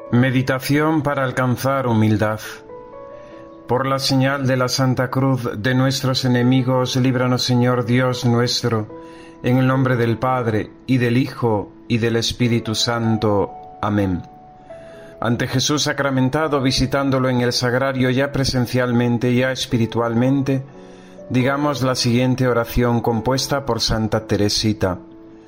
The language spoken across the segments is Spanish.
Meditación para alcanzar humildad. Por la señal de la Santa Cruz de nuestros enemigos, líbranos, Señor Dios nuestro, en el nombre del Padre, y del Hijo, y del Espíritu Santo. Amén. Ante Jesús sacramentado, visitándolo en el sagrario ya presencialmente, ya espiritualmente, digamos la siguiente oración compuesta por Santa Teresita.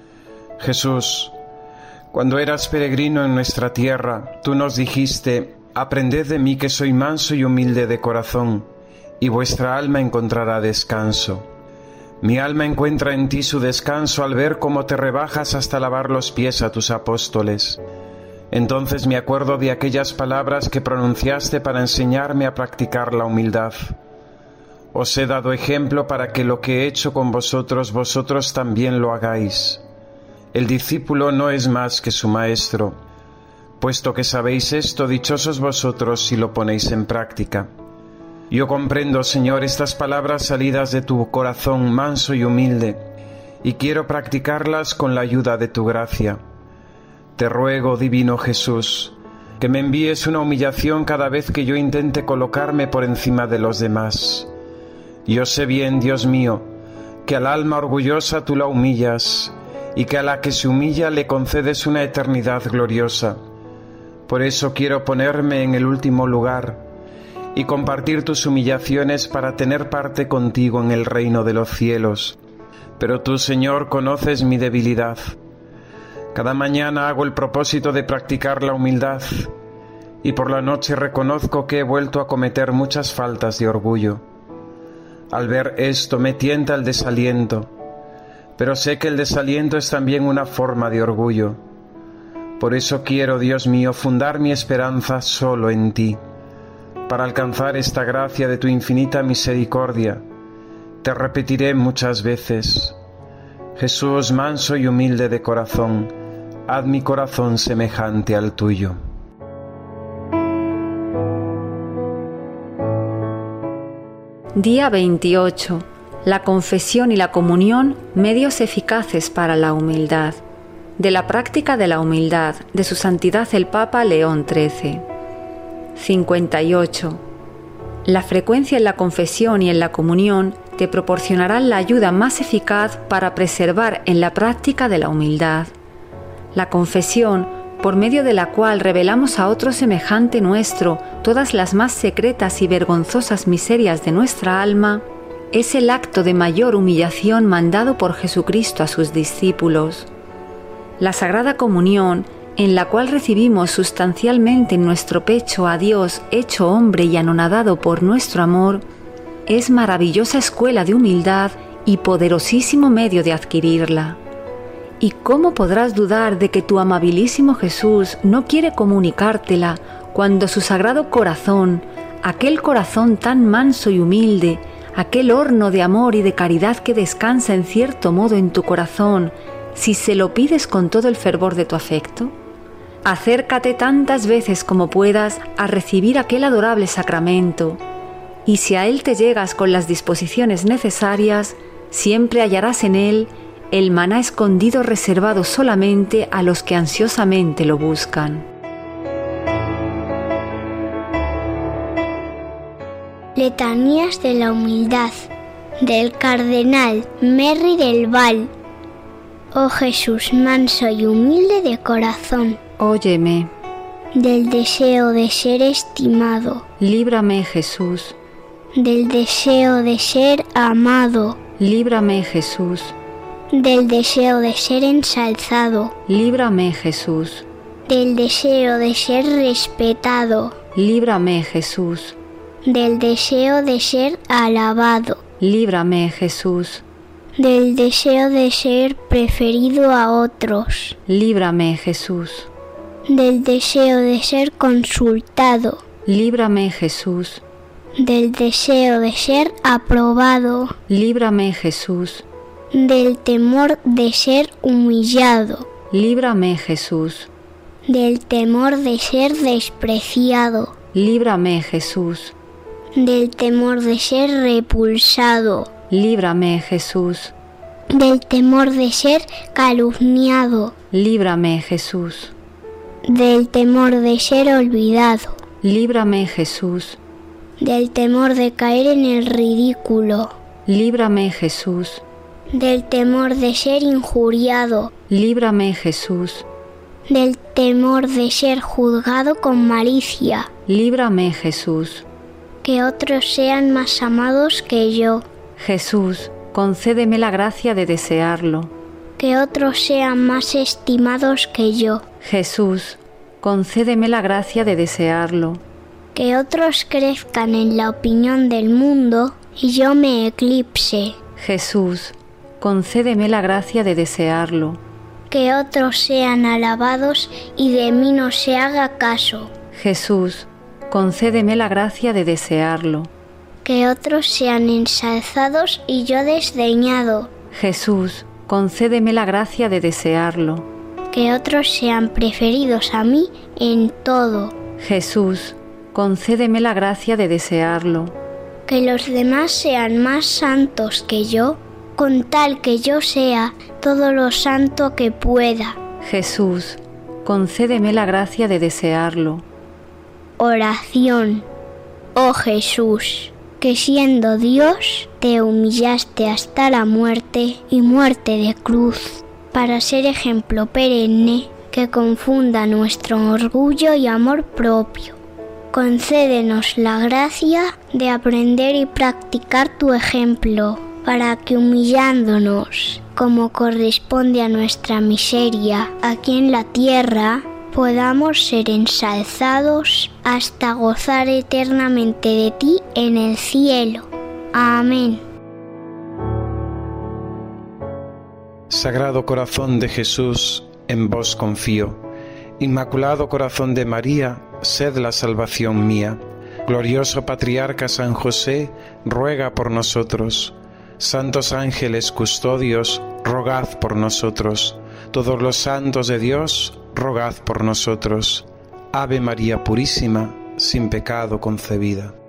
Jesús, cuando eras peregrino en nuestra tierra, tú nos dijiste: aprended de mí que soy manso y humilde de corazón, y vuestra alma encontrará descanso. Mi alma encuentra en ti su descanso al ver cómo te rebajas hasta lavar los pies a tus apóstoles. Entonces me acuerdo de aquellas palabras que pronunciaste para enseñarme a practicar la humildad. Os he dado ejemplo para que lo que he hecho con vosotros, vosotros también lo hagáis. El discípulo no es más que su maestro. Puesto que sabéis esto, dichosos vosotros si lo ponéis en práctica. Yo comprendo, Señor, estas palabras salidas de tu corazón manso y humilde, y quiero practicarlas con la ayuda de tu gracia. Te ruego, divino Jesús, que me envíes una humillación cada vez que yo intente colocarme por encima de los demás. Yo sé bien, Dios mío, que al alma orgullosa tú la humillas, y que a la que se humilla le concedes una eternidad gloriosa. Por eso quiero ponerme en el último lugar y compartir tus humillaciones para tener parte contigo en el reino de los cielos. Pero tú, Señor, conoces mi debilidad. Cada mañana hago el propósito de practicar la humildad, y por la noche reconozco que he vuelto a cometer muchas faltas de orgullo. Al ver esto me tienta el desaliento, pero sé que el desaliento es también una forma de orgullo. Por eso quiero, Dios mío, fundar mi esperanza solo en ti. Para alcanzar esta gracia de tu infinita misericordia, te repetiré muchas veces: Jesús, manso y humilde de corazón, haz mi corazón semejante al tuyo. Día 28. La confesión y la comunión, medios eficaces para la humildad. De la práctica de la humildad, de su santidad el Papa León XIII. 58. La frecuencia en la confesión y en la comunión te proporcionarán la ayuda más eficaz para preservar en la práctica de la humildad. La confesión, por medio de la cual revelamos a otro semejante nuestro todas las más secretas y vergonzosas miserias de nuestra alma, es el acto de mayor humillación mandado por Jesucristo a sus discípulos. La Sagrada Comunión, en la cual recibimos sustancialmente en nuestro pecho a Dios hecho hombre y anonadado por nuestro amor, es maravillosa escuela de humildad y poderosísimo medio de adquirirla. ¿Y cómo podrás dudar de que tu amabilísimo Jesús no quiere comunicártela cuando su sagrado corazón, aquel corazón tan manso y humilde, aquel horno de amor y de caridad que descansa en cierto modo en tu corazón, si se lo pides con todo el fervor de tu afecto? Acércate tantas veces como puedas a recibir aquel adorable sacramento, y si a él te llegas con las disposiciones necesarias, siempre hallarás en él el maná escondido reservado solamente a los que ansiosamente lo buscan. Letanías de la humildad, del cardenal Merry del Val. Oh Jesús, manso y humilde de corazón, óyeme. Del deseo de ser estimado, líbrame, Jesús. Del deseo de ser amado, líbrame, Jesús. Del deseo de ser ensalzado, líbrame, Jesús. Del deseo de ser respetado, líbrame, Jesús. Del deseo de ser alabado, líbrame, Jesús. Del deseo de ser preferido a otros, líbrame, Jesús. Del deseo de ser consultado, líbrame, Jesús. Del deseo de ser aprobado, líbrame, Jesús. Del temor de ser humillado, líbrame, Jesús. Del temor de ser despreciado, líbrame, Jesús. Del temor de ser repulsado, líbrame, Jesús. Del temor de ser calumniado, líbrame, Jesús. del temor de ser olvidado, Líbrame, Jesús. del temor de caer en el ridículo, Líbrame, Jesús. del temor de ser injuriado, Líbrame, Jesús. del temor de ser juzgado con malicia, Líbrame, Jesús. que otros sean más amados que yo, Jesús, concédeme la gracia de desearlo. que otros sean más estimados que yo, Jesús, concédeme la gracia de desearlo. que otros crezcan en la opinión del mundo y yo me eclipse, Jesús, concédeme la gracia de desearlo. que otros sean alabados y de mí no se haga caso, Jesús, concédeme la gracia de desearlo. que otros sean ensalzados y yo desdeñado, Jesús, concédeme la gracia de desearlo. que otros sean preferidos a mí en todo, Jesús, concédeme la gracia de desearlo. que los demás sean más santos que yo, con tal que yo sea todo lo santo que pueda. Jesús, concédeme la gracia de desearlo. Oración. Oh Jesús, que siendo Dios te humillaste hasta la muerte y muerte de cruz, para ser ejemplo perenne que confunda nuestro orgullo y amor propio. Concédenos la gracia de aprender y practicar tu ejemplo, para que humillándonos, como corresponde a nuestra miseria aquí en la tierra, podamos ser ensalzados hasta gozar eternamente de ti en el cielo. Amén. Sagrado Corazón de Jesús, en vos confío. Inmaculado Corazón de María, sed la salvación mía. Glorioso Patriarca San José, ruega por nosotros. Santos ángeles custodios, rogad por nosotros. Todos los santos de Dios, rogad por nosotros. Ave María Purísima, sin pecado concebida.